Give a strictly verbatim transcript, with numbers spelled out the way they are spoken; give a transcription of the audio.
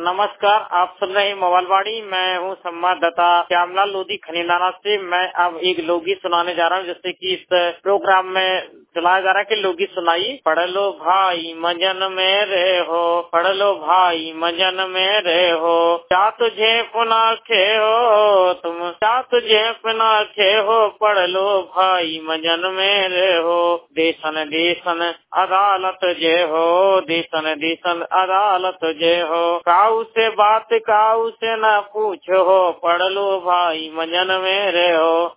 नमस्कार, आप सुन रहे हैं मोबाइलवाड़ी। मैं हूँ संवाददाता श्यामलाल लोधी खनीनाना से। मैं अब एक लोकगीत सुनाने जा रहा हूँ, जैसे कि इस प्रोग्राम में चलाया जा रहा है कि लोकगीत सुनाई। पढ़ लो भाई मंजन मेरे हो, पढ़ लो भाई मंजन मेरे हो, क्या तुझे पुना खे हो तुम, क्या तुझे पुना खे हो, पढ़ लो भाई मंजन मेरे हो। देशन देशन अदालत जे हो, देशन देशन अदालत जे हो, काऊ से बात काऊ से न पूछो, पढ़ लो भाई मंजन मेरे हो।